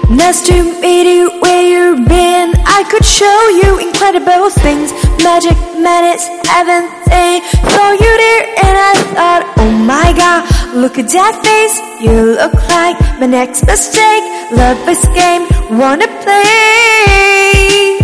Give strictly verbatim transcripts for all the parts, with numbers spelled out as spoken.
Nice to meet you, where you been? I could show you incredible things. Magic minutes, haven't they? Saw you there and I thought, oh my god, look at that face. You look like my next mistake. Love this game, wanna play.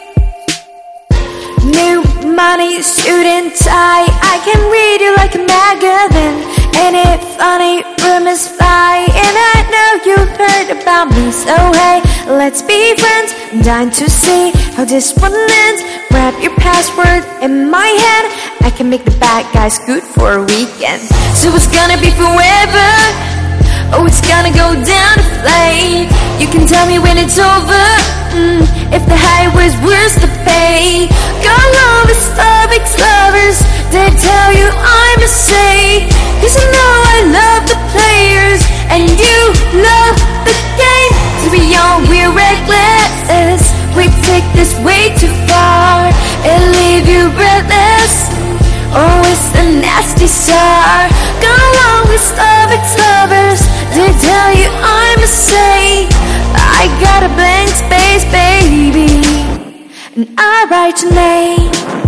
New money, suit and tie, I can read you like a magazine. Ain't it funny, rumors fly, and I know you've heard about me. So hey, let's be friends, I'm dying to see how this one ends. Wrap your password in my head, I can make the bad guys good for a weekend. So it's gonna be forever, oh it's gonna go down the flame. You can tell me when it's over, mm, if the high was worth the pay. God love is love, ex-lovers, they tell you I'm a saint. Cause you know I love the players, and you love the game. To be young, we're reckless, we take this way too far and leave you breathless. Oh, it's the nasty star. Gone along with love, ex-lovers, they tell you I'm a saint. I got a blank space, baby, and I write your name.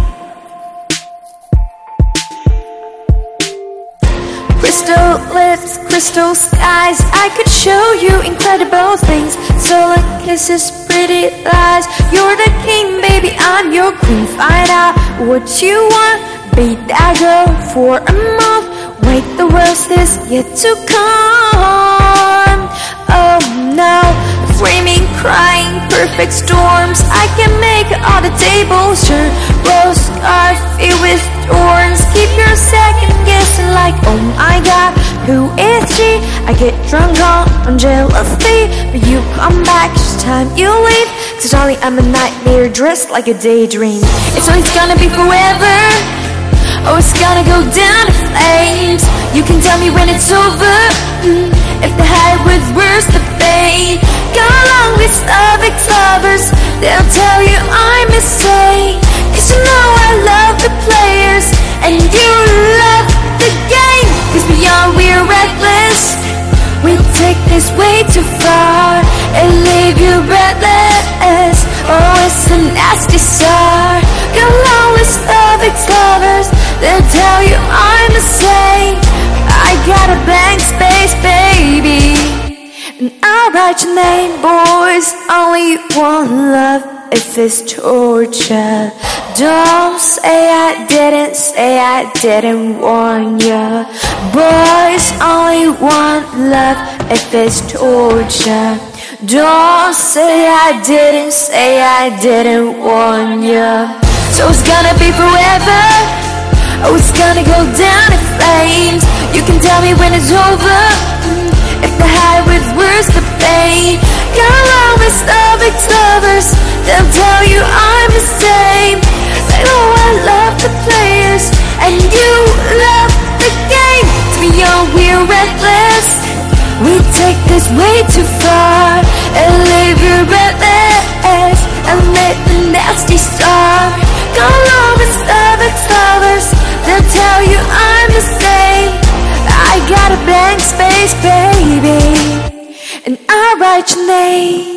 Crystal lips, crystal skies, I could show you incredible things. Solar kisses, pretty lies. You're the king, baby, I'm your queen. Find out what you want, be that girl for a month. Wait, the worst is yet to come. Oh no, flaming, crying, perfect storms. I can make all the tables turn. Rose scarf filled with thorns. Keep your second guessing like, oh my god, who is she? I get drunk on, on jealousy, but you come back each time you leave. Cause darling, I'm a nightmare dressed like a daydream. It's always gonna be forever, oh it's gonna go down in flames. You can tell me when it's over, mm, if the high was worth the pain. Go along with love, ex-lovers, they'll tell you I'm a saint. Cause you know I love the players, and you love the game. Cause beyond we're reckless, we take this way too far and leave you breathless. Oh, it's a nasty star. Go along with love, ex-lovers, they'll tell you I'm a saint. I got a blank space, baby, and I'll write your name. Boys only want love if it's torture. Don't say I didn't, say I didn't warn ya. Boys only want love if it's torture. Don't say I didn't, say I didn't warn ya. So it's gonna be forever, oh it's gonna go down in flames. You can tell me when it's over, mm, if the high was worth the pain. Go along with love, ex-lovers, they'll tell you I'm the same. They know I love the players, and you love the game. To be young, we're reckless, we take this way too far and leave you breathless and let the nasty star. Go along with love, ex-lovers, they'll tell you I'm the same. I got a blank space, baby, and I write your name.